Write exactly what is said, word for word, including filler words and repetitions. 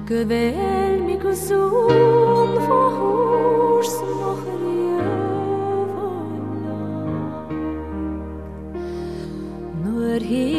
Gyfel mi gwswn fo hwrs moch yr Nur hi